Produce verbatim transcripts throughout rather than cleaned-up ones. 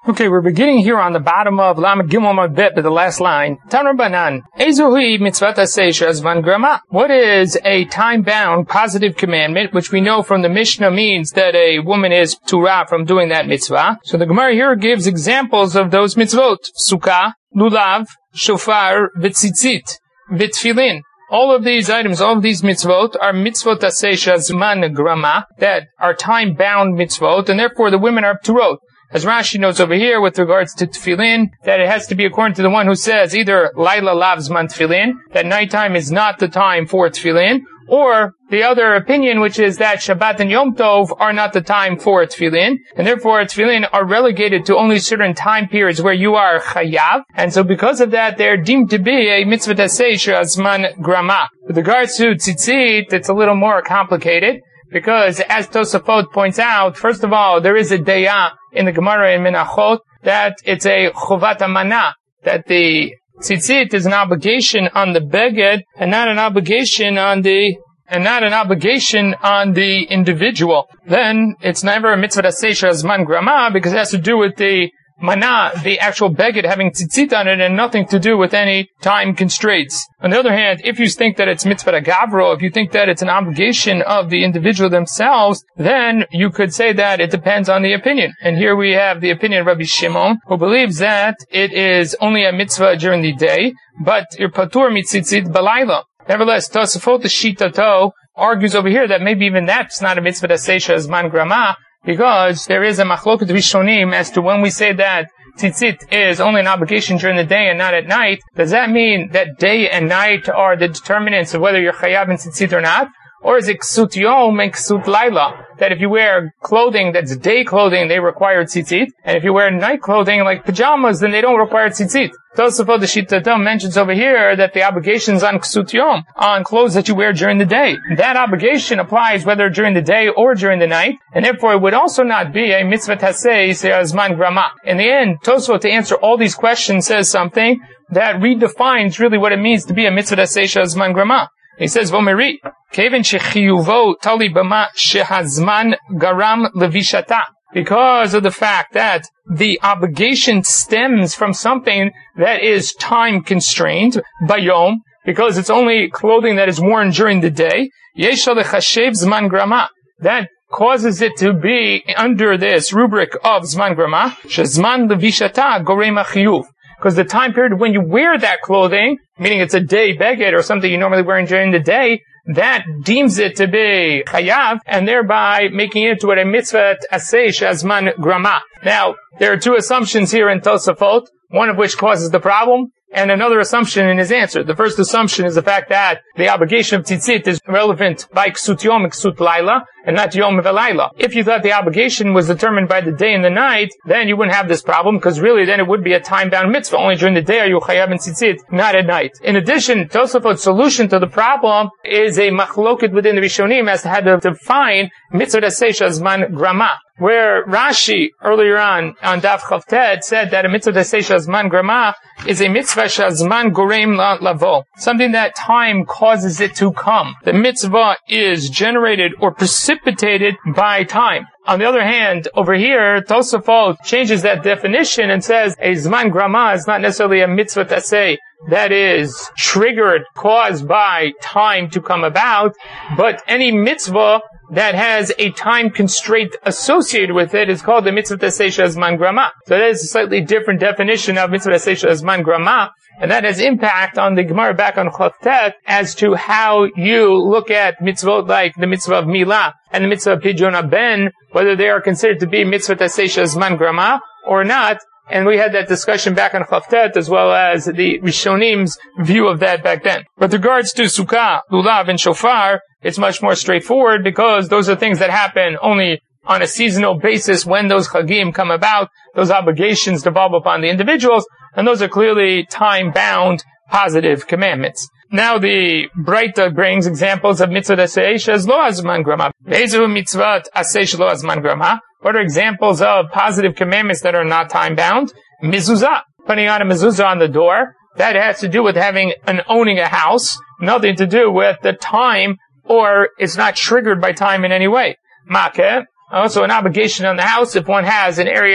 Okay, we're beginning here on the bottom of Lamed Gimel Amud Bet, but the last line. Tanur Banan, Ezuhi mitzvat aseh she'azman grama. What is a time-bound positive commandment, which we know from the Mishnah means that a woman is p'turah from doing that mitzvah? So the Gemara here gives examples of those mitzvot: sukkah, lulav, shofar, v'tzitzit, v'tfilin. All of these items, all of these mitzvot are mitzvot aseh she'azman grama, that are time-bound mitzvot, and therefore the women are p'turot. As Rashi notes over here with regards to tefillin, that it has to be according to the one who says either Laila Lav Zman tefillin, that nighttime is not the time for tefillin, or the other opinion, which is that Shabbat and Yom Tov are not the time for tefillin, and therefore tefillin are relegated to only certain time periods where you are chayav, and so because of that, they're deemed to be a mitzvah taseh she'azman grama. With regards to tzitzit, it's a little more complicated, because as Tosafot points out, first of all, there is a daya in the Gemara in Menachot that it's a chovat amana, that the tzitzit is an obligation on the beged and not an obligation on the and not an obligation on the individual. Then it's never a mitzvah taseh she'azman grama because it has to do with the mana, the actual beged having tzitzit on it, and nothing to do with any time constraints. On the other hand, if you think that it's mitzvah gavro, if you think that it's an obligation of the individual themselves, then you could say that it depends on the opinion. And here we have the opinion of Rabbi Shimon, who believes that it is only a mitzvah during the day, but you're patur mitzitzit balayla. Nevertheless, Tosafot the Shitato argues over here that maybe even that's not a mitzvah taseh she'azman grama, because there is a machloket rishonim as to when we say that tzitzit is only an obligation during the day and not at night. Does that mean that day and night are the determinants of whether you're chayav in tzitzit or not? Or is it ksut yom and ksut laila? That if you wear clothing that's day clothing, they require tzitzit. And if you wear night clothing like pajamas, then they don't require tzitzit. Tosafot the Shitato mentions over here that the obligation's on ksut yom, on clothes that you wear during the day. That obligation applies whether during the day or during the night, and therefore it would also not be a mitzvah taseh she'azman grama. In the end, Tosafot, to answer all these questions, says something that redefines really what it means to be a mitzvah taseh she'azman grama. He says, Vomeri, Kevin shechiyuvo tali bama shehazman garam levishata. Because of the fact that the obligation stems from something that is time constrained, bayom, because it's only clothing that is worn during the day, yesha lechashev zman grama. That causes it to be under this rubric of zman grama, shezman levishata gorema chiyuv. Because the time period when you wear that clothing, meaning it's a day beged or something you normally wear during the day, that deems it to be chayav, and thereby making it to a mitzvah aseh she'azman grama. Now, there are two assumptions here in Tosafot, one of which causes the problem, and another assumption in his answer. The first assumption is the fact that the obligation of tzitzit is relevant by ksut yom and ksut laila, and not yom v'layla. If you thought the obligation was determined by the day and the night, then you wouldn't have this problem, because really then it would be a time-bound mitzvah. Only during the day are you chayav in tzitzit, not at night. In addition, Tosafot's solution to the problem is a machloket within the Rishonim as to how to define mitzvah taseh she'azman grama. Where Rashi, earlier on, on Daf Chavtet, said that a mitzvah taseh she'azman grama is a mitzvah she'azman gorem lavo. Something that time causes it to come. The mitzvah is generated or precipitated by time. On the other hand, over here, Tosafot changes that definition and says a zman grama is not necessarily a mitzvah taseh that is triggered, caused by time to come about, but any mitzvah that has a time constraint associated with it is called the mitzvah taseh she'azman grama. So that is a slightly different definition of mitzvah taseh she'azman grama, and that has impact on the Gemara back on Chavtet as to how you look at mitzvot like the mitzvah of milah and the mitzvah of pidyon haben, whether they are considered to be mitzvah taseh she'azman grama or not. And we had that discussion back on Chavtet, as well as the Rishonim's view of that back then. With regards to Sukkah, Lulav, and Shofar, it's much more straightforward, because those are things that happen only on a seasonal basis when those Chagim come about. Those obligations devolve upon the individuals, and those are clearly time-bound, positive commandments. Now the Breita brings examples of mitzvah taseh she'azman grama. Ve'ezu mitzvah aseh she'azman grama. What are examples of positive commandments that are not time-bound? Mezuzah, putting on a mezuzah on the door. That has to do with having and owning a house, nothing to do with the time, or it's not triggered by time in any way. Makeh, also an obligation on the house if one has an area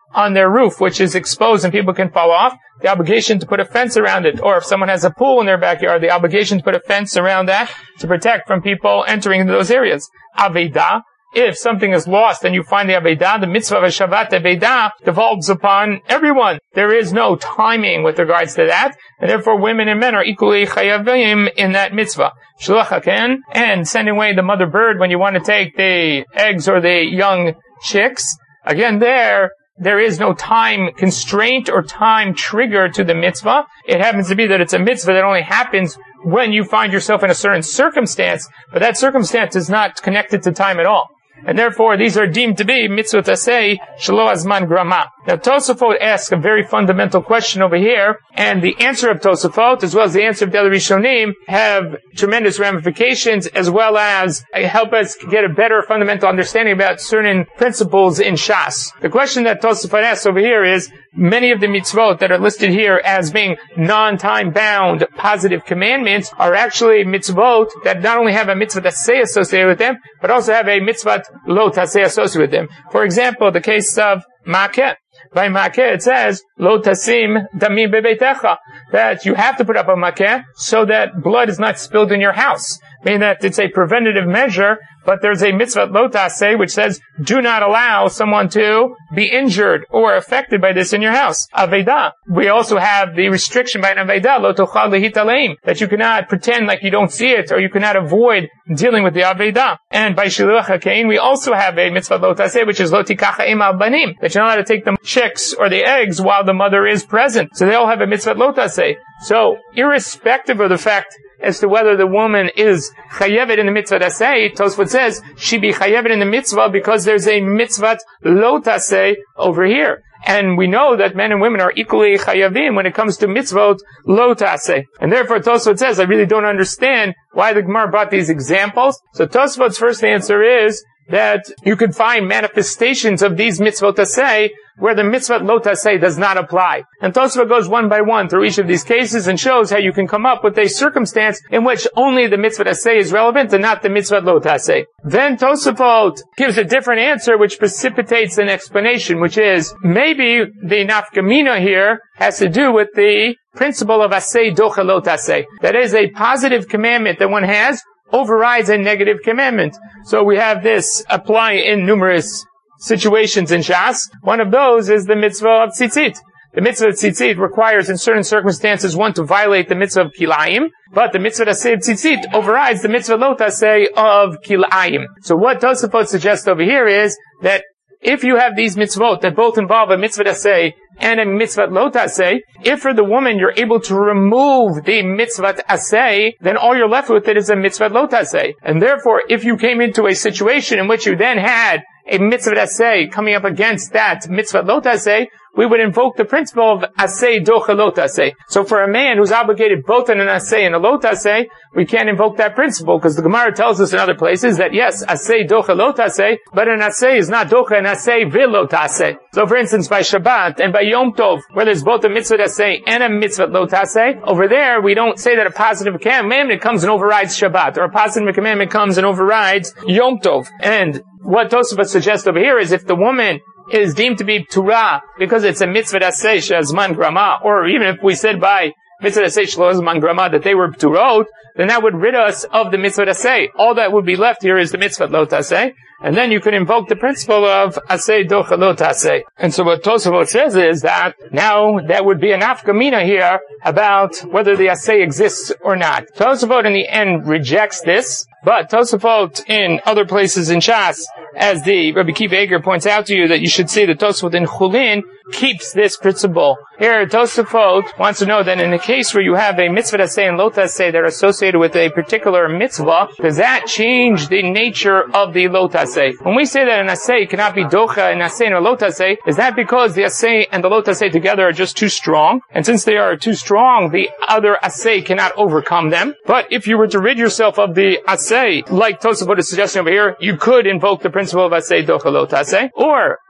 on their roof, which is exposed and people can fall off, the obligation to put a fence around it. Or if someone has a pool in their backyard, the obligation to put a fence around that to protect from people entering into those areas. Aveda, if something is lost and you find the Aveda, the mitzvah of Shavat Aveda devolves upon everyone. There is no timing with regards to that, and therefore women and men are equally chayavim in that mitzvah. Shluach haken, and sending away the mother bird when you want to take the eggs or the young chicks. Again, there, there is no time constraint or time trigger to the mitzvah. It happens to be that it's a mitzvah that only happens when you find yourself in a certain circumstance, but that circumstance is not connected to time at all. And therefore, these are deemed to be mitzvot aseh shelo azman grama. Now, Tosafot asks a very fundamental question over here, and the answer of Tosafot, as well as the answer of the other Rishonim, have tremendous ramifications, as well as help us get a better fundamental understanding about certain principles in Shas. The question that Tosafot asks over here is, many of the mitzvot that are listed here as being non-time-bound positive commandments are actually mitzvot that not only have a mitzvah taseh associated with them, but also have a mitzvah lo taseh associated with them. For example, the case of Makeh. By Makeh, it says, Lo tasim damim bebeitecha, that you have to put up a Makeh so that blood is not spilled in your house. Meaning that it's a preventative measure, but there's a mitzvah lo taseh which says, do not allow someone to be injured or affected by this in your house. Aveda. We also have the restriction by an Aveda, lo tochal lehitaleim, that you cannot pretend like you don't see it, or you cannot avoid dealing with the Aveda. And by Shiluach HaKain, we also have a mitzvah lo taseh, which is lo tikacha im al banim, that you're not allowed to take the chicks or the eggs while the mother is present. So they all have a mitzvah lo taseh. So, irrespective of the fact as to whether the woman is chayevet in the mitzvah taseh, Tosfot says she be chayevet in the mitzvah because there's a mitzvah lo taseh over here. And we know that men and women are equally chayavim when it comes to mitzvot lo taseh. And therefore Tosfot says, I really don't understand why the Gemara brought these examples. So Tosfot's first answer is that you could find manifestations of these mitzvot taseh where the mitzvah lo taseh does not apply. And Tosfot goes one by one through each of these cases and shows how you can come up with a circumstance in which only the mitzvah taseh is relevant and not the mitzvah lo taseh. Then Tosfot gives a different answer which precipitates an explanation, which is maybe the nafkamina here has to do with the principle of aseh docha lo taseh. That is a positive commandment that one has overrides a negative commandment. So we have this apply in numerous situations in Shas. One of those is the mitzvah of tzitzit. The mitzvah of tzitzit requires in certain circumstances one to violate the mitzvah of kilayim, but the mitzvah taseh of tzitzit overrides the mitzvah lo taseh of kilayim. So what Tosafot suggests over here is that if you have these mitzvot that both involve a mitzvah taseh and a mitzvah lo taseh, if for the woman you're able to remove the mitzvah taseh, then all you're left with it is a mitzvah lo taseh. And therefore, if you came into a situation in which you then had a mitzvah taseh coming up against that mitzvah lo taseh, we would invoke the principle of aseh docha lo taseh. So for a man who's obligated both in an aseh and a lo taseh, we can't invoke that principle because the Gemara tells us in other places that yes, aseh docha lo taseh, but an aseh is not docha, an aseh velo taseh. So for instance, by Shabbat and by Yom Tov, where there's both a mitzvah taseh and a mitzvah lo taseh, over there we don't say that a positive commandment comes and overrides Shabbat, or a positive commandment comes and overrides Yom Tov. And what Tosafot suggests over here is if the woman is deemed to be Turah because it's a mitzvah taseh shazman grama, or even if we said by mitzvah taseh shazman grama that they were Turot, then that would rid us of the mitzvah taseh. All that would be left here is the mitzvah lo taseh, and then you could invoke the principle of aseh docha lo taseh. And so what Tosafot says is that now that would be an nafkamina here about whether the aseh exists or not. Tosafot in the end rejects this, but Tosafot in other places in Shas, as the Rabbi Kiva Eger points out to you, that you should see that Tosafot in Chulin keeps this principle. Here, Tosafot wants to know that in a case where you have a mitzvah taseh and lo taseh that are associated with a particular mitzvah, does that change the nature of the lo taseh? When we say that an aseh cannot be docha, an aseh and a lo taseh, is that because the aseh and the lo taseh together are just too strong? And since they are too strong, the other aseh cannot overcome them. But if you were to rid yourself of the aseh, like Tosafot is suggesting over here, you could invoke the principle of aseh docha lo taseh. Or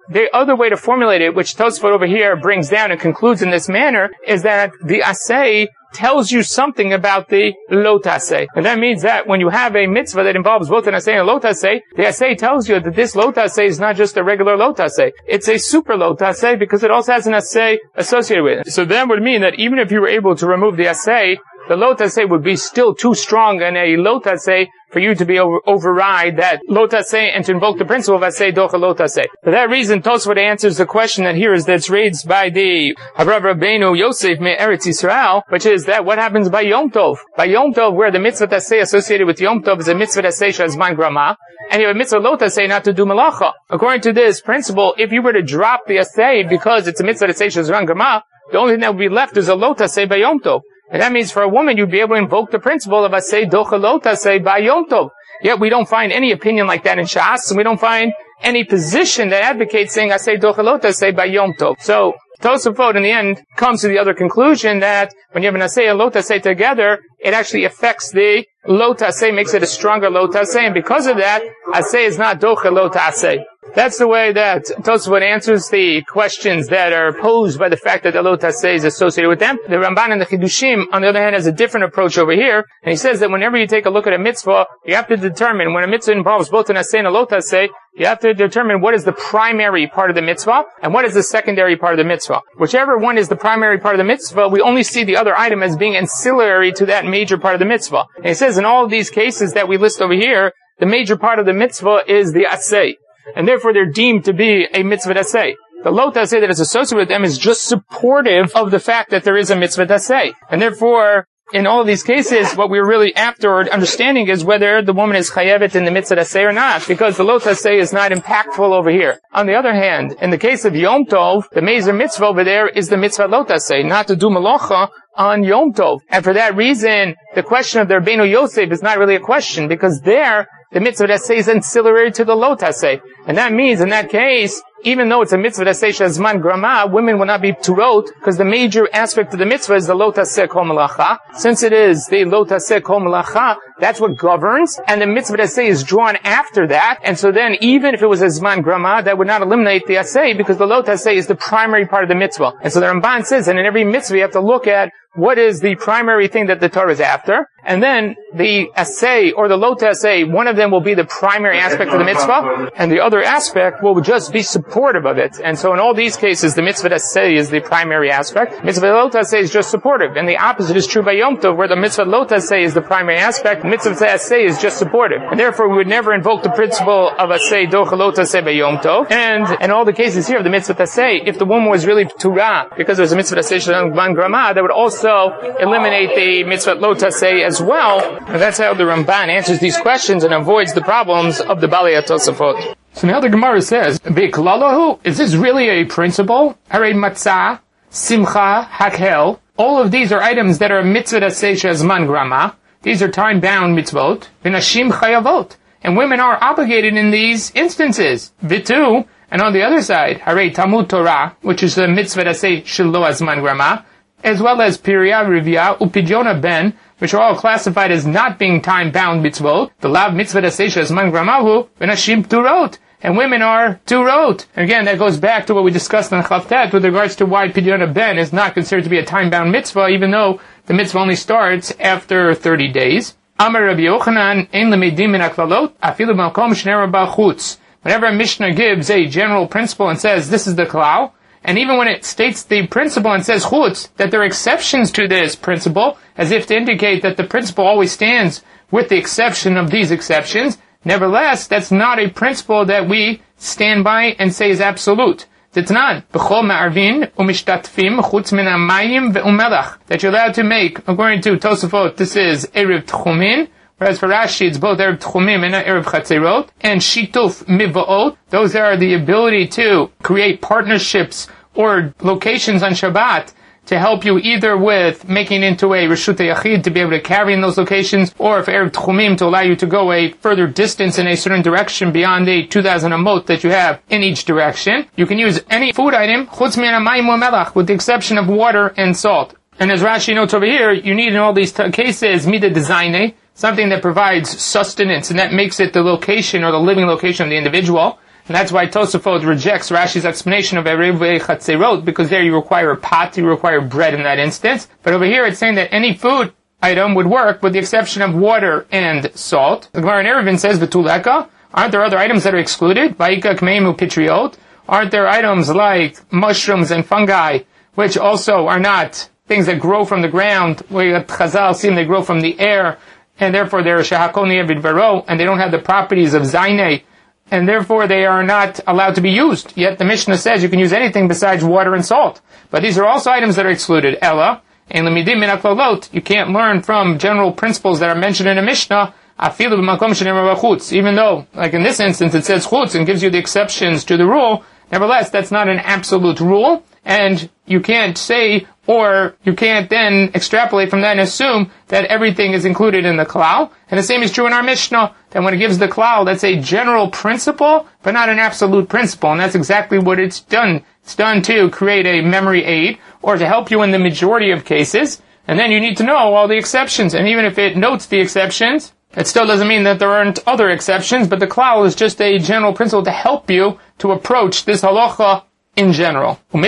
the other way to formulate it, which Tosfot over here brings down and concludes in this manner, is that the asay tells you something about the lo taseh. And that means that when you have a mitzvah that involves both an asay and a lo taseh, the asay tells you that this lo taseh is not just a regular lo taseh. It's a super lo taseh because it also has an asay associated with it. So that would mean that even if you were able to remove the asay, the lo taseh would be still too strong in a lo taseh for you to be over, override that lo taseh and to invoke the principle of asay docha lo taseh. For that reason, Tosfot answers the question that here is that's raised by the Harav Rabbeinu Yosef me Eretz Yisrael, which is that what happens by Yom Tov? By Yom Tov, where the mitzvah taseh associated with Yom Tov is a mitzvah taseh shazman grama, and you have a mitzvah lo taseh not to do malacha. According to this principle, if you were to drop the asay because it's a mitzvah taseh shazman grama, the only thing that would be left is a lo taseh by Yom Tov. And that means for a woman, you'd be able to invoke the principle of asay docha lo taseh by Yom Tov. Yet we don't find any opinion like that in Shas, and we don't find any position that advocates saying asay docha lo taseh by Yom Tov. So, Tosafot in the end comes to the other conclusion that when you have an asay and lo taseh together, it actually affects the lo taseh, makes it a stronger lo taseh, and because of that, asay is not docha lo taseh. That's the way that Tosafot answers the questions that are posed by the fact that the lo taseh is associated with them. The Ramban and the Chidushim, on the other hand, has a different approach over here, and he says that whenever you take a look at a mitzvah, you have to determine, when a mitzvah involves both an asay and a lo taseh, you have to determine what is the primary part of the mitzvah and what is the secondary part of the mitzvah. Whichever one is the primary part of the mitzvah, we only see the other item as being ancillary to that major part of the mitzvah. And he says in all of these cases that we list over here, the major part of the mitzvah is the asay. And therefore they're deemed to be a mitzvah taseh. The lo taseh that is associated with them is just supportive of the fact that there is a mitzvah taseh. And therefore, in all of these cases, what we're really after or understanding is whether the woman is chayevet in the mitzvah taseh or not, because the lo taseh is not impactful over here. On the other hand, in the case of Yom Tov, the major mitzvah over there is the mitzvah lo taseh, not to do malacha on Yom Tov. And for that reason, the question of the Rabbeinu Yosef is not really a question, because there, the mitzvah taseh is ancillary to the lo taseh. And that means, in that case, even though it's a mitzvah taseh shazman grama, women will not be turot, because the major aspect of the mitzvah is the lo taseh kol malacha. Since it is the lo taseh kol malacha, that's what governs, and the mitzvah taseh is drawn after that, and so then, even if it was a zman grama, that would not eliminate the aseh, because the lo taseh is the primary part of the mitzvah. And so the Ramban says, and in every mitzvah you have to look at what is the primary thing that the Torah is after, and then the asay or the lo taseh, one of them will be the primary aspect of the mitzvah, and the other aspect will just be supportive of it. And so in all these cases, the mitzvah taseh is the primary aspect, mitzvah lo taseh is just supportive, and the opposite is true by Yom Tov, where the mitzvah lo taseh is the primary aspect, mitzvah taseh is just supportive. And therefore we would never invoke the principle of asay docha lo taseh by Yom Tov. And in all the cases here of the mitzvah taseh, if the woman was really turah, because there's a mitzvah taseh shazman grama, that would also eliminate the mitzvah lo taseh as well. And that's how the Ramban answers these questions and avoids the problems of the Balei Tosafot. So now the Gemara says, Be'klalahu, is this really a principle? Harei matzah, simcha, hakel. All of these are items that are mitzvah taseh shazman grama. These are time-bound mitzvot. V'nashim chayavot. And women are obligated in these instances. V'tu, and on the other side, Harei Talmud Torah, which is the mitzvah taseh shelo azman grama, as well as Pirya, Rivya, Upidyon Ben, which are all classified as not being time-bound mitzvot. The lav mitzvah taseh shazman gramahu, v'nashim turot. And women are turot. And again, that goes back to what we discussed on Chavtet with regards to why Pidyon Ben is not considered to be a time-bound mitzvah, even though the mitzvah only starts after thirty days. Amar Rabbi Yochanan, ein lemedim min haklalot, afilu malkom shnei rabah chutz. Whenever a Mishnah gives a general principle and says, this is the klal, and even when it states the principle and says chutz, that there are exceptions to this principle, as if to indicate that the principle always stands with the exception of these exceptions, nevertheless, that's not a principle that we stand by and say is absolute. T'tnan, b'chol ma'arvin u'mishtatfim chutz min ha'mayim ve'umelach. That you're allowed to make, according to Tosafot, this is Erev Tchumin, whereas for Rashi it's both Erev Tchumim and Erev Chatzerot, and Shituf Miva'ot. Those are the ability to create partnerships or locations on Shabbat to help you either with making into a Reshut Yachid to be able to carry in those locations, or if Erev Tchumim to allow you to go a further distance in a certain direction beyond the two thousand amot that you have in each direction. You can use any food item, chutz min hamayim u'melach, with the exception of water and salt. And as Rashi notes over here, you need in all these t- cases, mida design, something that provides sustenance, and that makes it the location or the living location of the individual. And that's why Tosafot rejects Rashi's explanation of Erevei Chatzerot, because there you require a pot, you require bread in that instance. But over here it's saying that any food item would work with the exception of water and salt. The Gemara in Eruvin says, V'tuleka, aren't there other items that are excluded? Va'ika kmeimu pitriot. Aren't there items like mushrooms and fungi, which also are not things that grow from the ground, where Chazal seem they grow from the air, and therefore they're shehakoni avid varo, and they don't have the properties of zaynei, and therefore they are not allowed to be used. Yet the Mishnah says you can use anything besides water and salt. But these are also items that are excluded. Ella, and lemidim min haklolot, you can't learn from general principles that are mentioned in a Mishnah, afilu b'makom shenemar b'chutz. Even though, like in this instance, it says chutz and gives you the exceptions to the rule, nevertheless, that's not an absolute rule, and you can't say, or you can't then extrapolate from that and assume that everything is included in the klal. And the same is true in our Mishnah, that when it gives the klal, that's a general principle, but not an absolute principle. And that's exactly what it's done. It's done to create a memory aid, or to help you in the majority of cases. And then you need to know all the exceptions. And even if it notes the exceptions, it still doesn't mean that there aren't other exceptions, but the klal is just a general principle to help you to approach this halacha in general. The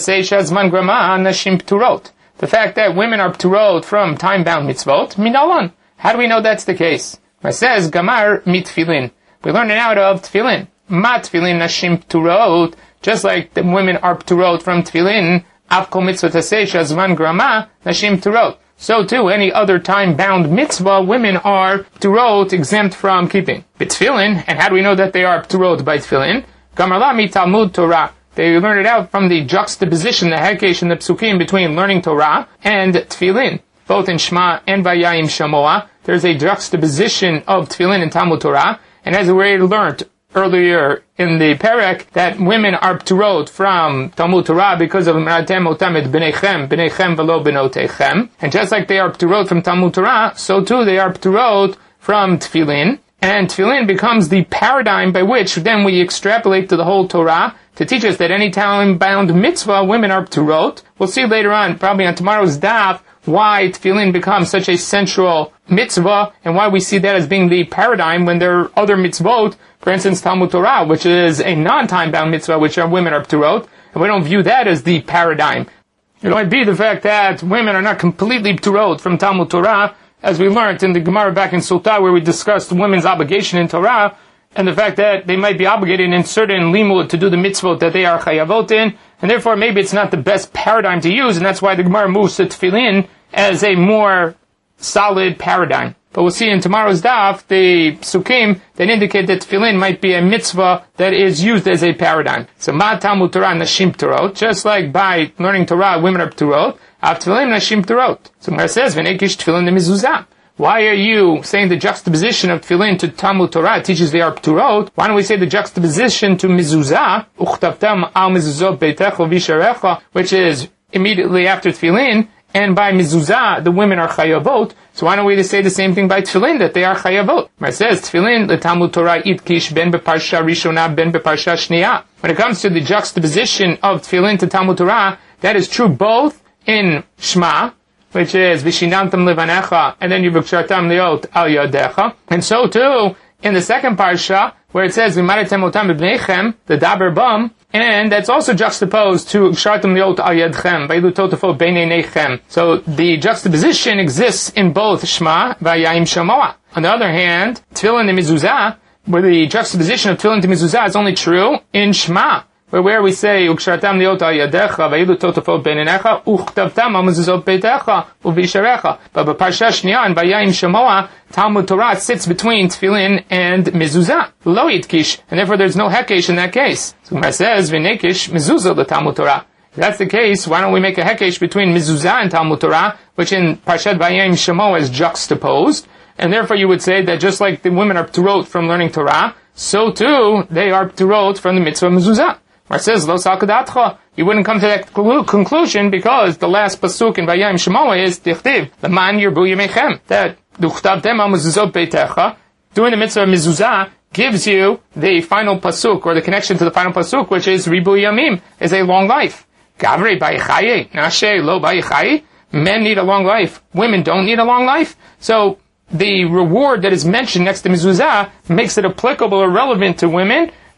fact that women are pturot from time-bound mitzvot, minalan. How do we know that's the case? It says, gamar mitfilin. We learn it out of tefillin. Ma tefillin nashim pturot. Just like the women are pturot from tefillin, avko mitzvot hasesha zman grama nashim pturot. So too, any other time-bound mitzvah, women are pturot, exempt from keeping. B'tefillin, and how do we know that they are pturot by tefillin? Gamar la mi Talmud Torah. They learn it out from the juxtaposition, the hekesh and the psukim between learning Torah and tefillin. Both in Shema and Vayayim Shamoah, there's a juxtaposition of tefillin and Talmud Torah. And as we already learned earlier in the perek, that women are pturot from Talmud Torah because of Meratem Otam et B'neichem, B'neichem v'lo B'notechem. And just like they are pturot from Talmud Torah, so too they are pturot from tefillin. And tefillin becomes the paradigm by which then we extrapolate to the whole Torah, to teach us that any time-bound mitzvah, women are pturot. We'll see later on, probably on tomorrow's daf, why tefillin becomes such a central mitzvah, and why we see that as being the paradigm when there are other mitzvot, for instance, Talmud Torah, which is a non-time-bound mitzvah, which are women are pturot, and we don't view that as the paradigm. It might be the fact that women are not completely pturot from Talmud Torah, as we learned in the Gemara back in Sotah, where we discussed women's obligation in Torah, and the fact that they might be obligated in certain limud to do the mitzvot that they are chayavot in, and therefore maybe it's not the best paradigm to use, and that's why the Gemara moves to tefillin as a more solid paradigm. But we'll see in tomorrow's daf, the psukim that indicate that tefillin might be a mitzvah that is used as a paradigm. So ma Talmud Torah nashim pturot, just like by learning Torah, women are pturot, av tefillin nashim pturot. So Gemara says, v'nekish tefillin de mezuzah. Why are you saying the juxtaposition of tefillin to Talmud Torah teaches they are pturot? Why don't we say the juxtaposition to mezuzah, uchtavtam al mezuzot beitecha v'isharecha, which is immediately after tefillin, and by mezuzah, the women are chayavot. So why don't we say the same thing by tefillin, that they are chayavot? It says, tefillin, the Talmud Torah itkish ben beparsha rishona ben beparsha shniya. When it comes to the juxtaposition of tefillin to Talmud Torah, that is true both in Shema, which is Vishinantam Livanecha, and then you Vikshartam Liot Al Yadecha. And so too, in the second parsha, where it says Vimaritem Otam B'nechem, the Daber Bam, and that's also juxtaposed to Vikshartam Liot Al Yadchem, Vailu Totafot Beinei Nechem. So the juxtaposition exists in both Shema, Vayayim Shamoah. On the other hand, Tefillin and Mezuzah, where the juxtaposition of Tefillin to Mezuzah is only true in Shema, where, where we say, Ukshartam liot al yadecha, vayilu totafot beinenecha, uchtavtam al mezuzot beitecha, uvisharecha. But b'parsha shniya and Vayayim Shamoah, Talmud Torah sits between tefillin and mezuzah, lo yitkish, and therefore there's no hekesh in that case. So Gemara says, v'nekish mezuzah the Talmud Torah. If that's the case, why don't we make a hekesh between mezuzah and Talmud Torah, which in Parshat Vayayim Shamoah is juxtaposed, and therefore you would say that just like the women are pturot from learning Torah, so too they are pturot from the mitzvah mezuzah. It says, Lo salkadatcha. You wouldn't come to that conclusion because the last pasuk in Vayayim Shamoah is Tichtiv, L'man yirbu yemechem. That Duchtavtem al mezuzot beitecha, doing the mitzvah mezuzah, gives you the final pasuk, or the connection to the final pasuk, which is Ribu Yamim, is a long life. Gavrei bayichaye, Nashe lo bayichaye. Men need a long life. Women don't need a long life. So the reward that is mentioned next to mezuzah makes it applicable or relevant to women,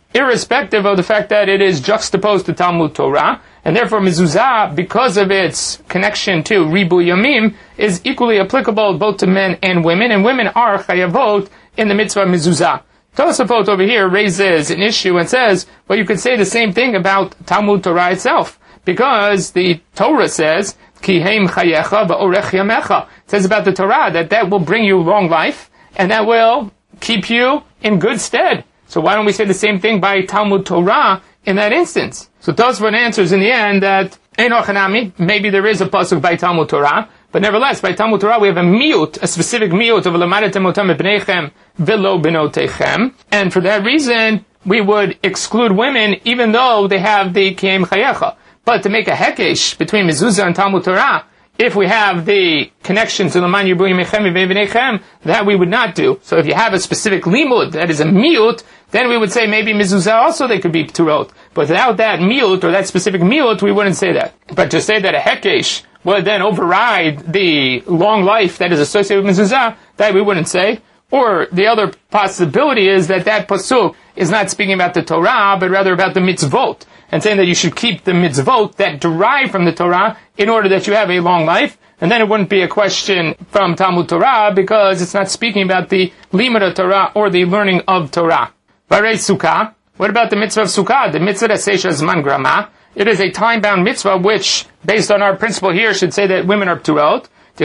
irrespective of the fact that it is juxtaposed to Talmud Torah, and therefore mezuzah, because of its connection to Ribu Yamim, is equally applicable both to men and women, and women are chayavot in the mitzvah mezuzah. Tosafot over here raises an issue and says, well, you could say the same thing about Talmud Torah itself, because the Torah says, Ki heim chayecha va'orech yamecha. It says about the Torah that that will bring you long life, and that will keep you in good stead. So why don't we say the same thing by Talmud Torah in that instance? So Tosafot answers in the end that Eino Chanami, maybe there is a pasuk by Talmud Torah, but nevertheless, by Talmud Torah we have a miut, a specific miut of Lamadatem otam b'neichem v'lo b'notechem, and for that reason we would exclude women even though they have the Ki'em Chayecha. But to make a hekesh between mezuzah and Talmud Torah, if we have the connection to Laman Yirbu Yimechem v'Bnechem, that we would not do. So if you have a specific limud that is a miut, then we would say maybe mezuzah also they could be pturot. But without that miut or that specific miut, we wouldn't say that. But to say that a hekesh would then override the long life that is associated with mezuzah, that we wouldn't say. Or the other possibility is that that pasuk is not speaking about the Torah, but rather about the mitzvot, and saying that you should keep the mitzvot that derive from the Torah in order that you have a long life. And then it wouldn't be a question from Talmud Torah, because it's not speaking about the limud of Torah or the learning of Torah. Varei Sukkah. What about the mitzvah of Sukkah? The mitzvah that says Zman Grama. It is a time-bound mitzvah, which, based on our principle here, should say that women are pturot.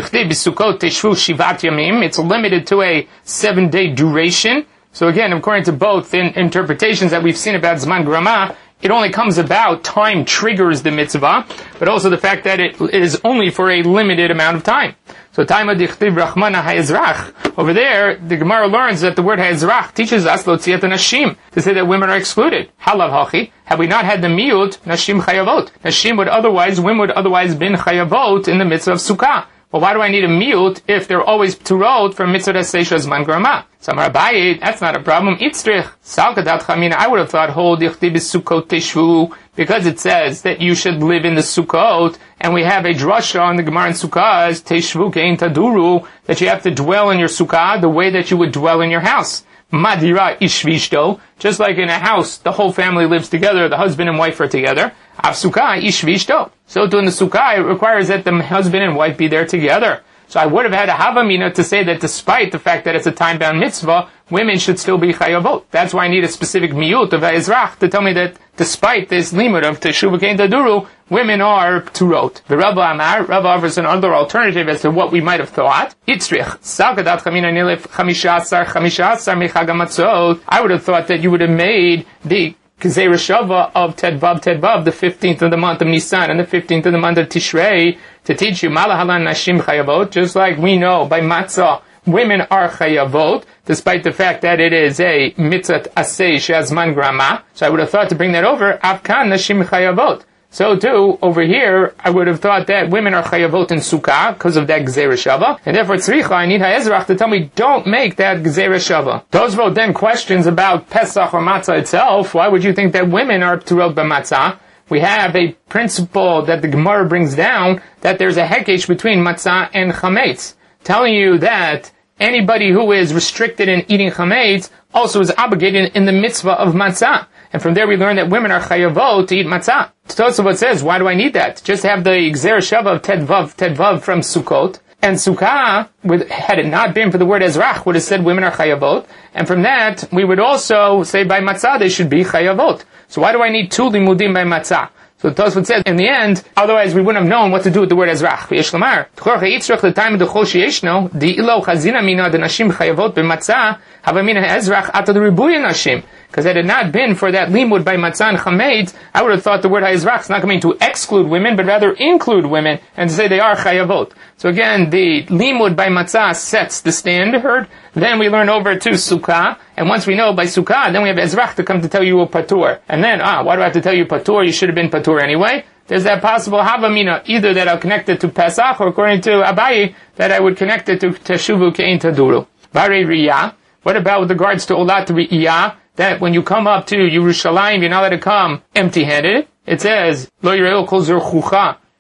It's limited to a seven-day duration. So again, according to both in interpretations that we've seen about Zman Grama, it only comes about, time triggers the mitzvah, but also the fact that it is only for a limited amount of time. So Taima Dichtiv Rachmana HaEzrach. Over there, the Gemara learns that the word HaEzrach teaches us Lotziat Nashim, to say that women are excluded. Halav Hachi. Had we not had the miut, Nashim Chayavot. Nashim would otherwise, women would otherwise been Chayavot in the mitzvah of Sukkah. Well, why do I need a miut if they're always pturot from mitzvah seisha zman grama? Samar Abaye, that's not a problem. Itzrich salkadat chamina. I would have thought whole dichtib is sukkot teshvu, because it says that you should live in the sukkot, and we have a drasha on the Gemara in Sukkah as teshvu kein taduru, that you have to dwell in your sukkah the way that you would dwell in your house. Madira ishvishto, just like in a house, the whole family lives together, the husband and wife are together. Av sukkah ishvishto. So too in the sukkah, it requires that the husband and wife be there together. So I would have had a havamina to say that despite the fact that it's a time-bound mitzvah, women should still be chayavot. That's why I need a specific miyut of ha'ezrach to tell me that despite this limud of teshuva kein taduru, women are turot. The Rabba Amar, Rabba offers another alternative as to what we might have thought. Itzrich, salkadat chamina nilef chamisha asar chamisha asar mechag hamatzot. I would have thought that you would have made the Gezerah Shava of Tedvav Tedvav, the fifteenth of the month of Nisan and the fifteenth of the month of Tishrei, to teach you Malahalan Nashim Chayavot, just like we know by Matzah, women are Chayavot, despite the fact that it is a Mitzat Aseh Shazman Grama. So I would have thought to bring that over, Afkan Nashim Chayavot. So too, over here, I would have thought that women are chayavot in sukkah because of that gzera shava, and therefore tzricha, I need ha'ezrach to tell me don't make that gzera shava. Tosfot then questions about Pesach or matzah itself. Why would you think that women are pturot b'matzah? We have a principle that the Gemara brings down that there's a hekesh between matzah and chametz, telling you that anybody who is restricted in eating chametz also is obligated in the mitzvah of matzah. And from there we learn that women are chayavot to eat matzah. Tosafot says, why do I need that? Just have the gzera shava of tedvav, tedvav from Sukkot. And Sukkah, with, had it not been for the word ezrach, would have said women are chayavot. And from that, we would also say by matzah they should be chayavot. So why do I need two limudim by matzah? So Tosafot says, in the end, otherwise we wouldn't have known what to do with the word ezrach. V'yesh lamar, t'chorcha yitzrach l'tayim d'chol sheyeshno, di'ilo chazina mina de nashim chayavot b'matzah, havamina ezrach ata d'ribuya nashim. Because had it not been for that limud by matzah and chametz, I would have thought the word ha'ezrach is not coming to exclude women, but rather include women, and to say they are chayavot. So again, the limud by matzah sets the standard. Then we learn over to sukkah, and once we know by sukkah, then we have ezrach to come to tell you a patur. And then, ah, why do I have to tell you patur? You should have been patur anyway. There's that possible havamina, either that I'll connect it to Pesach, or according to Abaye, that I would connect it to teshuvu kein taduru. Barei riyah. What about with regards to olat riyah? That when you come up to Yerushalayim, you're not allowed to come empty-handed. It says, Lo yireu kol zerchucha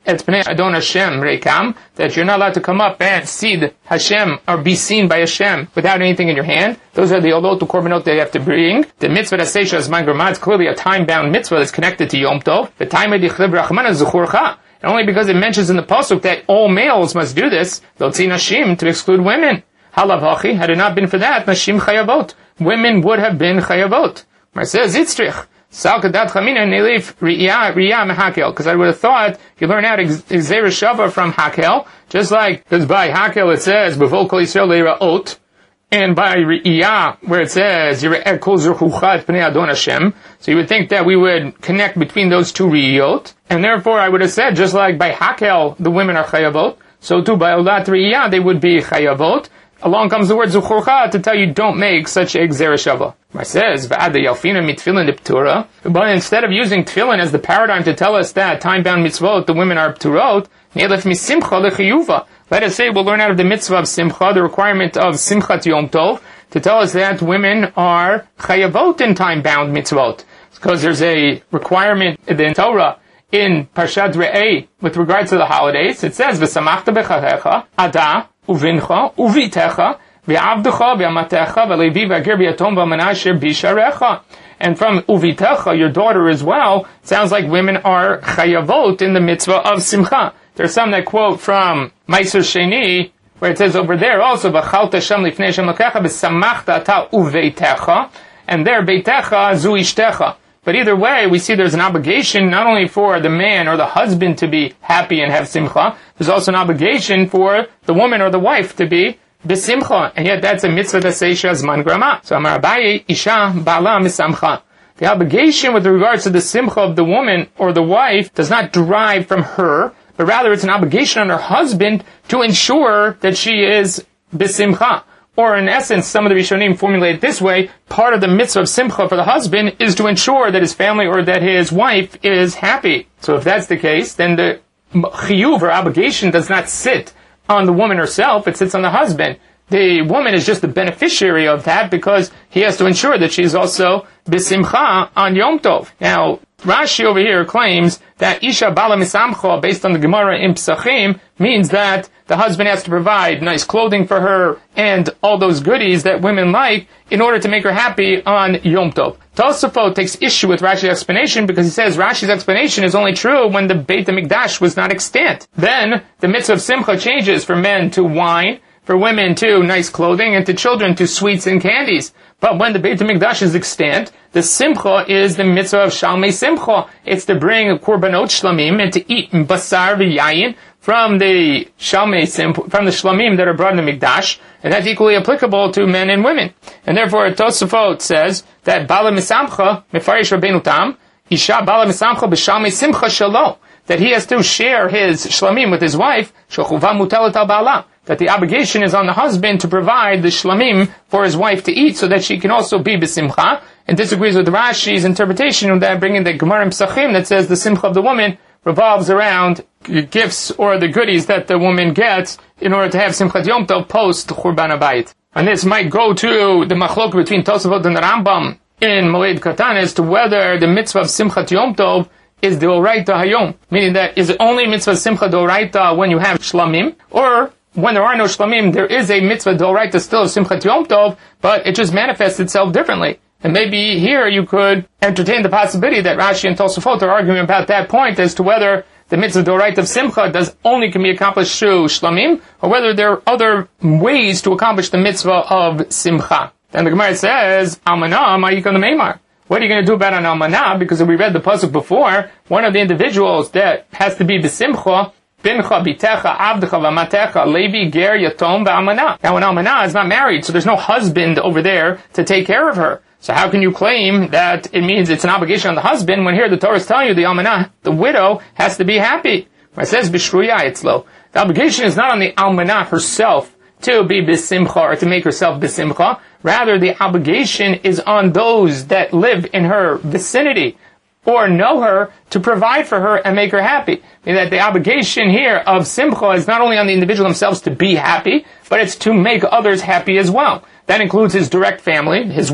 Et Pnei Adon Hashem Reikam, that you're not allowed to come up and see the Hashem, or be seen by Hashem, without anything in your hand. Those are the Olot to Korbanot that you have to bring. The mitzvah that Seisha is Zman Grama is clearly a time-bound mitzvah that's connected to Yom Tov. The time of Dichlib Rachmana Zuchurcha. And only because it mentions in the Pasuk that all males must do this, Lotzi Nashim, to exclude women. Halav Hachi, had it not been for that, Nashim Chayavot. Women would have been Chayavot. Mar says Yitztrich. Salkadat Chamina Nelif Riyah Riyah Mehakel. Because I would have thought you learn out Xer Shava from Hakel, just like, because by Hakel it says, B'vol Kol Yisrael Leira'ot, and by Riyah, where it says, Yira'eh Kol Zerchuchat Pnei Adon Hashem. So you would think that we would connect between those two Riyot, and therefore I would have said, just like by Hakel, the women are Chayavot, so too by Olat Riyah, they would be Chayavot. Along comes the word Zuchurcha to tell you don't make such a Xer Shava. It says, V'ad Yalfina mitfilin Ptura. But instead of using tefillin as the paradigm to tell us that time-bound mitzvot, the women are Pturot, Ne'elef misimcha lechiyuva. Let us say we'll learn out of the mitzvah of simcha, the requirement of simchat Yom Tov, to tell us that women are chayavot in time-bound mitzvot. Because there's a requirement in the Torah, in Parshat Re'eh, with regards to the holidays. It says, V'samachta becharecha, ada, uvincha, uvitecha, v'avdecha, v'amatecha, v'levi, v'agir, v'yatom, v'manasher, bisharecha. And from uvitecha, your daughter as well, sounds like women are chayavot in the mitzvah of simcha. There's some that quote from Meiser Sheni, where it says over there also, v'chalta shem lifnei shem lakecha, v'samachta ta uveitecha, and there, beitecha zu ishtecha. But either way, we see there's an obligation not only for the man or the husband to be happy and have simcha, there's also an obligation for the woman or the wife to be besimcha. And yet that's a mitzvah that says Zman Grama. So Amar Abaye, Isha Ba'ala Misamcha. The obligation with regards to the simcha of the woman or the wife does not derive from her, but rather it's an obligation on her husband to ensure that she is besimcha. Or in essence, some of the Rishonim formulate it this way, part of the mitzvah of simcha for the husband is to ensure that his family or that his wife is happy. So if that's the case, then the chiyuv or obligation does not sit on the woman herself, it sits on the husband. The woman is just the beneficiary of that because he has to ensure that she's also besimcha on Yom Tov. Now, Rashi over here claims that Isha Bala Misamcha, based on the Gemara in Pesachim, means that the husband has to provide nice clothing for her and all those goodies that women like in order to make her happy on Yom Tov. Tosafot takes issue with Rashi's explanation because he says Rashi's explanation is only true when the Beit HaMikdash was not extant. Then the mitzvah of Simcha changes from men to wine, for women to nice clothing, and to children to sweets and candies. But when the Beit HaMikdash is extant, the Simcha is the mitzvah of Shalmei Simcha. It's to bring korbanot shlamim and to eat basar v'yayin from the Shalmei Simcha, from the shlamim that are brought in the Mikdash, and that's equally applicable to men and women. And therefore, Tosafot says that Bala Misamcha, Mefarish Rabbeinu Tam, Isha Bala Misamcha b'Shalmei Simcha Shalo, that he has to share his shlamim with his wife, Shechuva Mutelet al Ba'ala, that the obligation is on the husband to provide the shlamim for his wife to eat so that she can also be besimcha, and disagrees with Rashi's interpretation of that, bringing the Gemara in Pesachim that says the simcha of the woman revolves around gifts or the goodies that the woman gets in order to have simchat Yom Tov post Churban Abayit. And this might go to the machlok between Tosafot and the Rambam in Moed Katan as to whether the mitzvah of simchat Yom Tov is the Oraita Hayom, meaning that is it only mitzvah simcha d'oraita when you have shlamim, or when there are no shlamim, there is a mitzvah d'oraita still of simchat Yom Tov, but it just manifests itself differently. And maybe here you could entertain the possibility that Rashi and Tosafot are arguing about that point as to whether the mitzvah d'oraita of simcha does only can be accomplished through shlamim, or whether there are other ways to accomplish the mitzvah of simcha. Then the Gemara says, Almanah ma'ikon meimar. What are you going to do about an almanah? Because we read the pasuk before, one of the individuals that has to be besimcha, bincha, bitecha, avdecha, v'amatecha, levi, ger, yatom, v'almanah. Now an almanah is not married, so there's no husband over there to take care of her. So how can you claim that it means it's an obligation on the husband when here the Torah is telling you the almanah, the widow, has to be happy? It says b'shruya etzlo. The obligation is not on the almanah herself to be besimcha or to make herself besimcha. Rather, the obligation is on those that live in her vicinity or know her to provide for her and make her happy. Meaning that the obligation here of simcha is not only on the individual themselves to be happy, but it's to make others happy as well. That includes his direct family, his wife,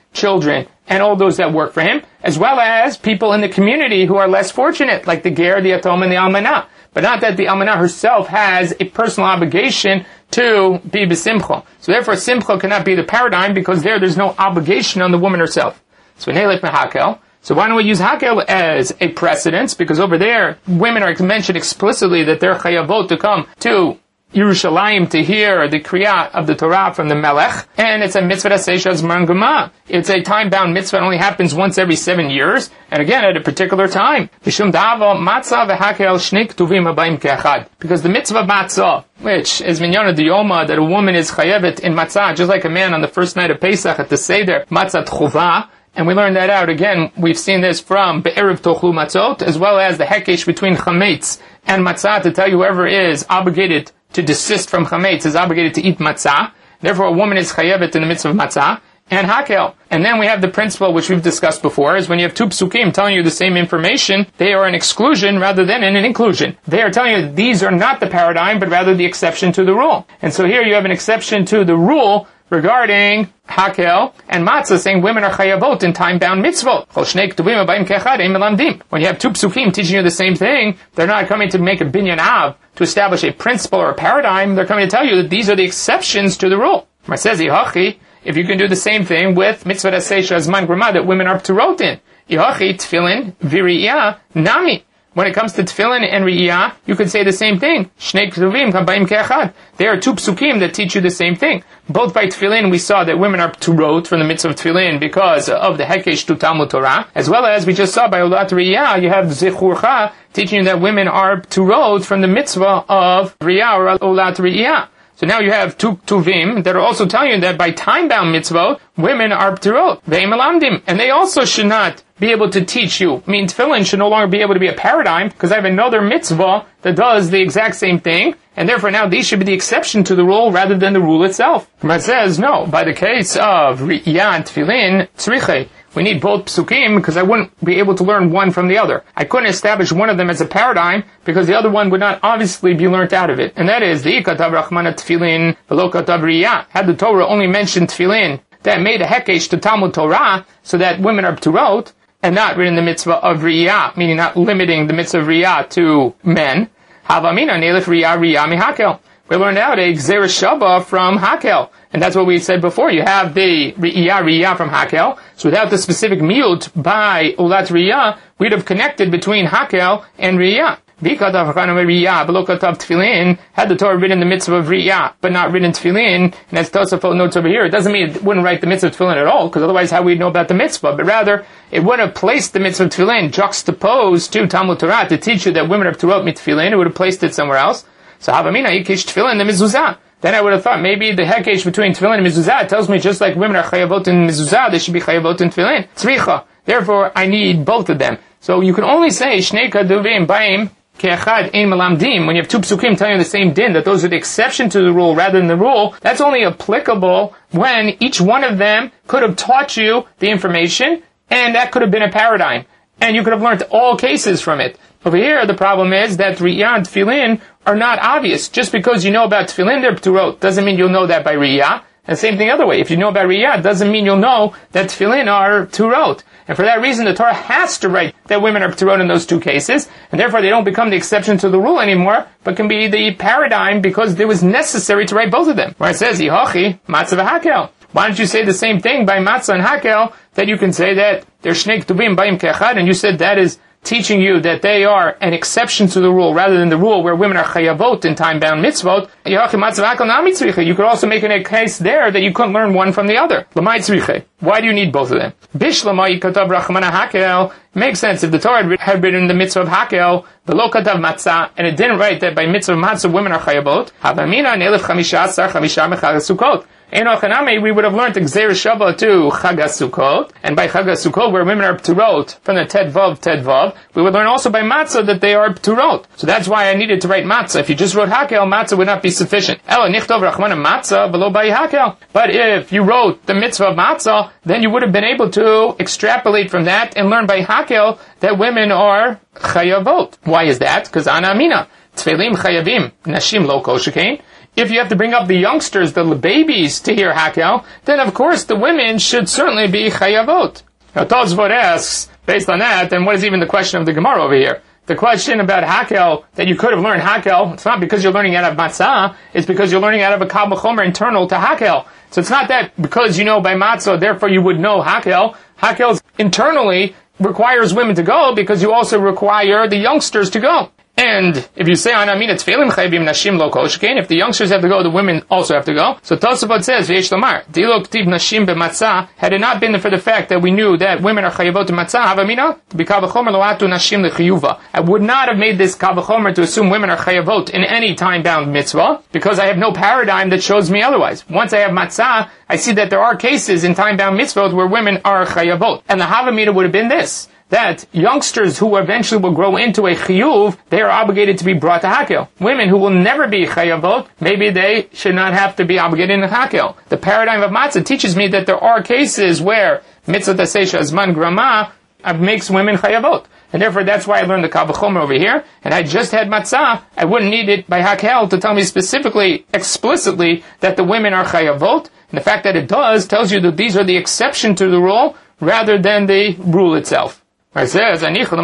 children, and all those that work for him, as well as people in the community who are less fortunate, like the ger, the yatom, and the almanah. But not that the almanah herself has a personal obligation to be b'simcha. So therefore, simcha cannot be the paradigm, because there, there's no obligation on the woman herself. So nelech mehakel. So why don't we use hakel as a precedence? Because over there, women are mentioned explicitly that they're chayavot to come to Yerushalayim to hear the kriyah of the Torah from the Melech, and it's a mitzvah asesha zman gema. It's a time-bound mitzvah. It only happens once every seven years, and again at a particular time. Because the mitzvah matzah, which is minyana diyoma, that a woman is chayevet in matzah, just like a man on the first night of Pesach at the Seder, matzah tchuvah. And we learned that out. Again, we've seen this from Be'erev Tochlu Matzot, as well as the hekesh between chametz and matzah, to tell you whoever is obligated to desist from chametz is obligated to eat matzah. Therefore, a woman is chayevet in the mitzvah of matzah and hakel. And then we have the principle, which we've discussed before, is when you have two psukim telling you the same information, they are an exclusion rather than an inclusion. They are telling you that these are not the paradigm, but rather the exception to the rule. And so here you have an exception to the rule regarding hakel and matzah, saying women are chayavot in time-bound mitzvot. When you have two psukim teaching you the same thing, they're not coming to make a binyan av, to establish a principle or a paradigm. They're coming to tell you that these are the exceptions to the rule. It says, if you can do the same thing with mitzvah asesha zman grama, that women are p'turot in. Tefillin v'riyah nami. When it comes to tefillin and riyah, you could say the same thing. Shnei ktuvim kabayim ke'achad. There are two psukim that teach you the same thing. Both by tefillin, we saw that women are p'turot from the mitzvah of tefillin because of the hekesh to Talmud Torah, as well as we just saw by ulat riyah, you have zichurcha teaching you that women are p'turot from the mitzvah of riyah or ulat riyah. So now you have two tuvim that are also telling you that by time-bound mitzvot, women are p'turot, ve'im and they also should not be able to teach you. I mean, tefillin should no longer be able to be a paradigm, because I have another mitzvah that does the exact same thing, and therefore now these should be the exception to the rule rather than the rule itself. It says, no, by the case of riyah and tefillin, tzriche, we need both psukim, because I wouldn't be able to learn one from the other. I couldn't establish one of them as a paradigm, because the other one would not obviously be learnt out of it. And that is, the ikatav rachmana tefillin, v'lo katav riyah. Had the Torah only mentioned tefillin, that made a hekesh to Talmud Torah, so that women are p'turot, and not written the mitzvah of riyah, meaning not limiting the mitzvah of riyah to men. Havamina nelech riyah riyah mihakel. We learned out a gzera shava from hakel. And that's what we said before. You have the riyah riyah from hakel. So without the specific miut by ulat riyah, we'd have connected between hakel and riyah. Had the Torah written the mitzvah of riyah, but not written tefillin, and as Tosafot notes over here, it doesn't mean it wouldn't write the mitzvah of tefillin at all, because otherwise how we'd know about the mitzvah, but rather, it would have placed the mitzvah of tefillin juxtaposed to Talmud Torah to teach you that women are p'turot mit tefillin. It would have placed it somewhere else. So havamina yikish tefillin the mezuzah. Then I would have thought maybe the hekesh between tefillin and mezuzah tells me just like women are chayavot in mezuzah, they should be chayavot in tefillin. Tzricha. Therefore, I need both of them. So you can only say shnei kaduvim baim ke'achad ein melamdim, when you have two psukim telling you the same din, that those are the exception to the rule rather than the rule. That's only applicable when each one of them could have taught you the information, and that could have been a paradigm. And you could have learned all cases from it. Over here, the problem is that riyah and tefillin are not obvious. Just because you know about tefillin, they're p'turot, doesn't mean you'll know that by riyah. And the same thing the other way. If you know about riyah, it doesn't mean you'll know that tefillin are p'turot. And for that reason, the Torah has to write that women are p'turot in those two cases, and therefore they don't become the exception to the rule anymore, but can be the paradigm because it was necessary to write both of them. Where it says, Yihochi, matzah v'hakel. Why don't you say the same thing by matzah and hakel, that you can say that they're shnei ktuvim bayim ke'achad, and you said that is teaching you that they are an exception to the rule rather than the rule where women are chayavot in time-bound mitzvot. You could also make a case there that you couldn't learn one from the other. Why do you need both of them? It makes sense if the Torah had written the mitzvah of hakel, the lo katav matzah, and it didn't write that by mitzvah of matzah women are chayavot. We would have learned the Gzeir Shava to Chag HaSukkot, and by Chag HaSukkot, where women are p'turot from the Ted Vav, Ted Vav, we would learn also by Matzah that they are p'turot. So that's why I needed to write Matzah. If you just wrote Hakel, Matzah would not be sufficient. Ela nichtov Rachmana Matzah v'lo by Hakel. But if you wrote the mitzvah of Matzah, then you would have been able to extrapolate from that and learn by Hakel that women are chayavot. Why is that? Because Ana Amina. Tfeilim chayavim, nashim lo kol shekain. if you have to bring up the youngsters, the babies, to hear Hakel, then of course the women should certainly be chayavot. Now Tosfot asks, based on that, then what is even the question of the Gemara over here? The question about Hakel, that you could have learned Hakel, it's not because you're learning out of Matzah, it's because you're learning out of a Kal V'chomer internal to Hakel. So it's not that because you know by Matzah, therefore you would know Hakel. Hakel internally requires women to go because you also require the youngsters to go. And if you say, Anamin, it's feilim chayvim nashim lo koshkein, if the youngsters have to go, the women also have to go. So Tosafot says, V'yesh lomar, dilo k'tiv nashim b'matzah, had it not been for the fact that we knew that women are chayavot to matzah, havamina, to be kal v'chomer lo atu nashim lechiyuva. I would not have made this kal v'chomer to assume women are chayavot in any time-bound mitzvah, because I have no paradigm that shows me otherwise. Once I have matzah, I see that there are cases in time-bound mitzvot where women are chayavot. And the havamina would have been this, that youngsters who eventually will grow into a chiyuv, they are obligated to be brought to hakel. Women who will never be chayavot, maybe they should not have to be obligated in hakel. The paradigm of matzah teaches me that there are cases where mitzvah tasesha azman grama makes women chayavot. And therefore that's why I learned the Kal V'chomer over here. And I just had matzah, I wouldn't need it by hakel to tell me specifically, explicitly, that the women are chayavot. And the fact that it does tells you that these are the exception to the rule rather than the rule itself. It says,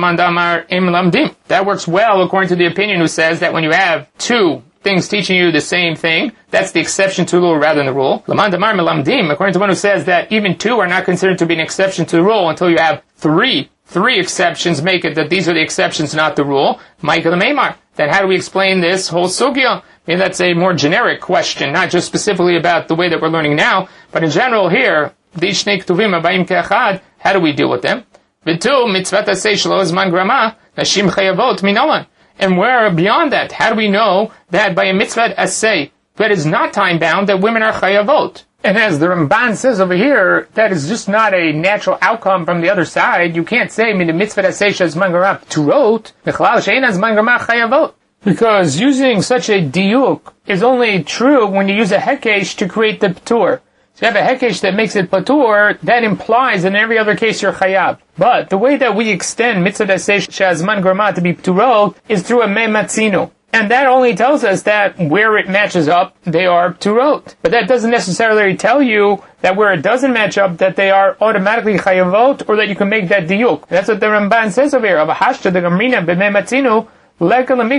that works well according to the opinion who says that when you have two things teaching you the same thing, that's the exception to the rule rather than the rule. According to one who says that even two are not considered to be an exception to the rule until you have three. Three exceptions make it that these are the exceptions, not the rule. Then how do we explain this whole sugya? Maybe that's a more generic question, not just specifically about the way that we're learning now, but in general here, these shnei ktuvim abayim ke'achad, how do we deal with them? V'tu mitzvat aseh shelo zman grama nashim chayavot minolan. And where beyond that, how do we know that by a mitzvat aseh that is not time bound that women are chayavot? And as the Ramban says over here, that is just not a natural outcome from the other side. You can't say min mitzvat aseh shezman grama turot mechalal she'ein zman grama chayavot. Because using such a diuk is only true when you use a hekesh to create the ptur. So you have a hekesh that makes it patur, that implies in every other case you're chayav. But the way that we extend mitzvah aseh shazman grama to be pturot is through a me matzinu. And that only tells us that where it matches up, they are pturot. But that doesn't necessarily tell you that where it doesn't match up, that they are automatically chayavot, or that you can make that diuk. That's what the Ramban says over here. Of a hashta the gamrina be me matzinu. You can only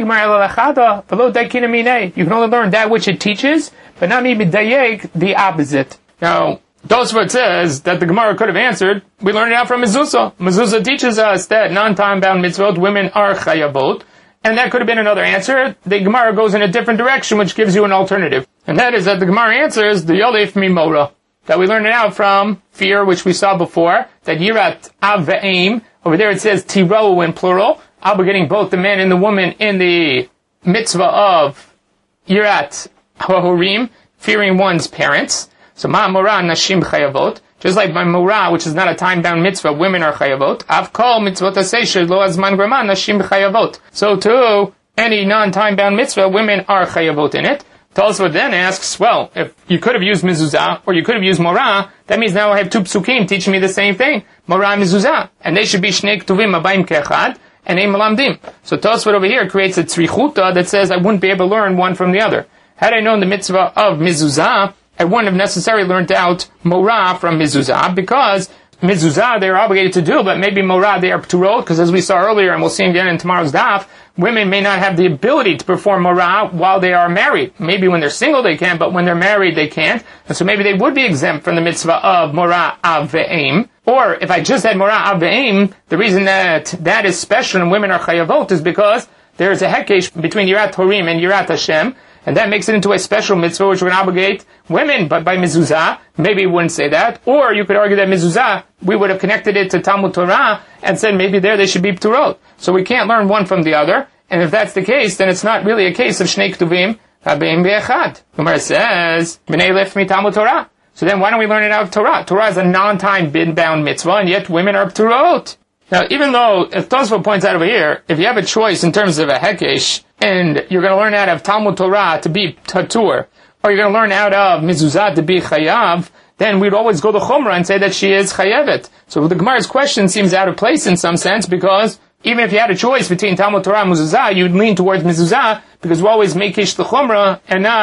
learn that which it teaches, but not maybe dayek the opposite. Now, Tosfot says that the Gemara could have answered, we learned it out from Mezuzah. Mezuzah teaches us that non-time bound mitzvot, women are chayavot, and that could have been another answer. The Gemara goes in a different direction, which gives you an alternative. And that is that the Gemara answers the Yolef Mimora, that we learned it out from fear, which we saw before, that Yirat Av Ve'im, over there it says Tiro in plural, obligating both the man and the woman in the mitzvah of Yirat Hahorim, fearing one's parents. So ma mora nashim chayavot, just like by mora, which is not a time-bound mitzvah, women are chayavot. Av kol mitzvot aseh lo azman grama nashim chayavot. So too, any non-time-bound mitzvah, women are chayavot in it. Tosfot then asks, well, if you could have used mezuzah, or you could have used mora, that means now I have two psukim teaching me the same thing, mora and mezuzah, and they should be shnei ktuvim abayim ke'echad, and ein melamdim. So Tosfot over here creates a tzrichuta that says I wouldn't be able to learn one from the other. Had I known the mitzvah of mezuzah, I wouldn't have necessarily learned out Morah from Mezuzah, because Mezuzah they're obligated to do, but maybe Morah they are pturot, because as we saw earlier, and we'll see again in tomorrow's daf, women may not have the ability to perform Morah while they are married. Maybe when they're single they can, but when they're married they can't. And so maybe they would be exempt from the mitzvah of Morah Av Ve'im. Or if I just had Morah Av Ve'im, the reason that that is special and women are chayavot is because there's a hekesh between Yirat Horim and Yirat Hashem, and that makes it into a special mitzvah which would obligate women, but by mezuzah, maybe we wouldn't say that. Or you could argue that mezuzah, we would have connected it to Talmud Torah and said maybe there they should be pturot. So we can't learn one from the other, and if that's the case, then it's not really a case of shnei ktuvim habeim be'echad. Gemara says, B'nei lef mi Talmud Torah. So then why don't we learn it out of Torah? Torah is a non-time bound mitzvah, and yet women are pturot. Now, even though, as Tosfot points out over here, if you have a choice in terms of a hekesh, and you're going to learn out of Talmud Torah to be tatur, or you're going to learn out of mezuzah to be chayav, then we'd always go to Chumrah and say that she is chayavet. So the Gemara's question seems out of place in some sense, because even if you had a choice between Talmud Torah and mezuzah, you'd lean towards mezuzah, because we always make ish the Chumrah and not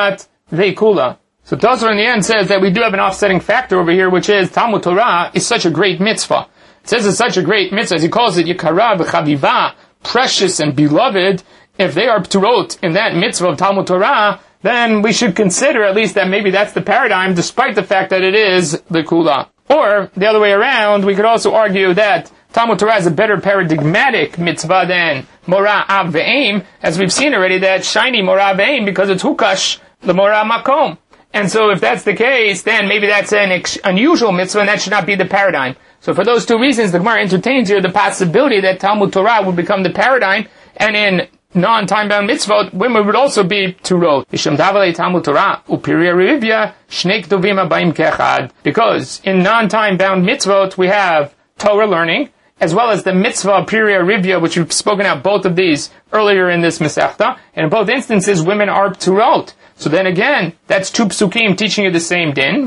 veikula. So Tosfos in the end says that we do have an offsetting factor over here, which is Talmud Torah is such a great mitzvah. It says it's such a great mitzvah, as he calls it, Yikara v'chaviva, precious and beloved. If they are p'turot in that mitzvah of Talmud Torah, then we should consider at least that maybe that's the paradigm, despite the fact that it is the kula. Or, the other way around, we could also argue that Talmud Torah is a better paradigmatic mitzvah than Mora Av Ve'im, as we've seen already that shiny Mora Ve'im, because it's Hukash, the Mora Makom. And so if that's the case, then maybe that's an ex- unusual mitzvah, and that should not be the paradigm. So for those two reasons, the Gemara entertains here the possibility that Talmud Torah would become the paradigm, and in non-time-bound mitzvot, women would also be turot. Because in non-time-bound mitzvot, we have Torah learning, as well as the mitzvah Piriya Rivya, which we've spoken out both of these earlier in this Masechta. And in both instances, women are turot. So then again, that's two psukim teaching you the same din.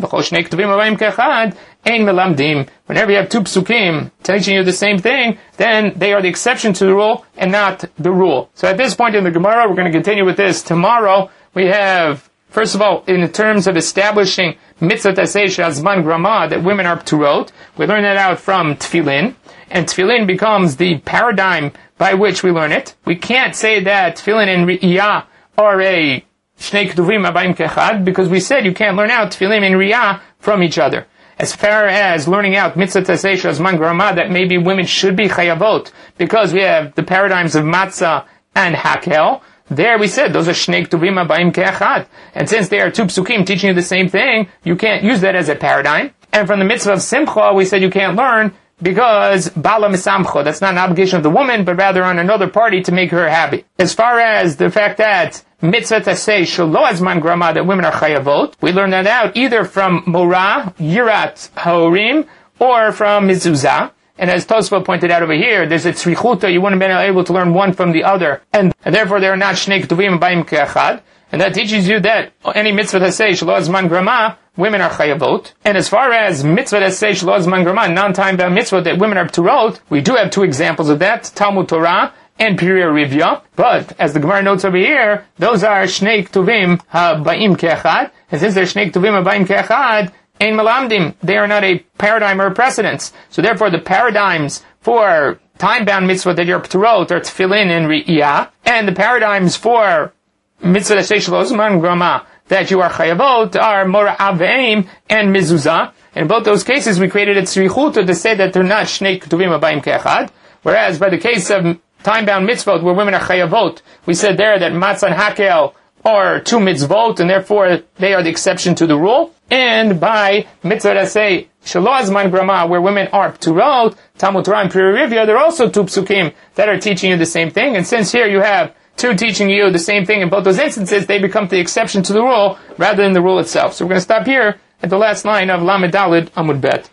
Whenever you have two psukim teaching you the same thing, then they are the exception to the rule and not the rule. So at this point in the Gemara, we're going to continue with this. Tomorrow, we have, first of all, in terms of establishing mitzvah tasei shazman grama, that women are pturot, we learn that out from tefillin, and tefillin becomes the paradigm by which we learn it. We can't say that tefillin and riyah are a Shnei Ketuvim Abayim Kechad, because we said you can't learn out Tefillim and Riyah from each other. As far as learning out Mitzvah Tasei Shazman Grama, that maybe women should be Chayavot, because we have the paradigms of Matzah and Hakel. There we said those are Shnei Ketuvim Abayim Kechad. And since they are two psukim teaching you the same thing, you can't use that as a paradigm. And from the Mitzvah of Simcha, we said you can't learn because Bala Misamcho, that's not an obligation of the woman, but rather on another party to make her happy. As far as the fact that Mitzvah Tasei Shelo Azman Grama, that women are Chayavot, we learn that out either from Morah, Yirat Haorim, or from Mizuzah. And as Tosfos pointed out over here, there's a tzrichuta, you wouldn't have been able to learn one from the other, and, and therefore they are not Shnei Ketuvim Abayim Ke'achad. And that teaches you that any Mitzvah Tasei Shelo Azman Grama, women are Chayavot. And as far as Mitzvah Tasei Shelo Azman Grama, non-time bound mitzvah that women are Pturot, we do have two examples of that, Talmud Torah and Piriya Rivya. But, as the Gemara notes over here, those are Shnei Ketuvim Ha'Ba'im Ke'achad. And since they're Shnei Ketuvim Ha'Ba'im Ke'achad, Ein Melamdim, they are not a paradigm or a precedence. So therefore the paradigms for time-bound mitzvah that you're Pturot are Tefillin and Riyah, and the paradigms for Mitzvah Tasei Shelo Azman Grama that you are Chayavot are Mora Aveim and Mizuzah. In both those cases we created a tzrichuta to say that they're not Shnei Ketuvim Ha'Ba'im Ke'achad. Whereas by the case of time-bound mitzvot where women are Chayavot, we said there that Matzah and Hakel are two mitzvot, and therefore they are the exception to the rule. And by Mitzvah Tasei Shelo Azman Grama, where women are Pturot, Talmud Torah and Piriya Rivya, there are also two psukim that are teaching you the same thing. And since here you have two teaching you the same thing in both those instances, they become the exception to the rule rather than the rule itself. So we're going to stop here at the last line of Lamed Daled Amud Bet.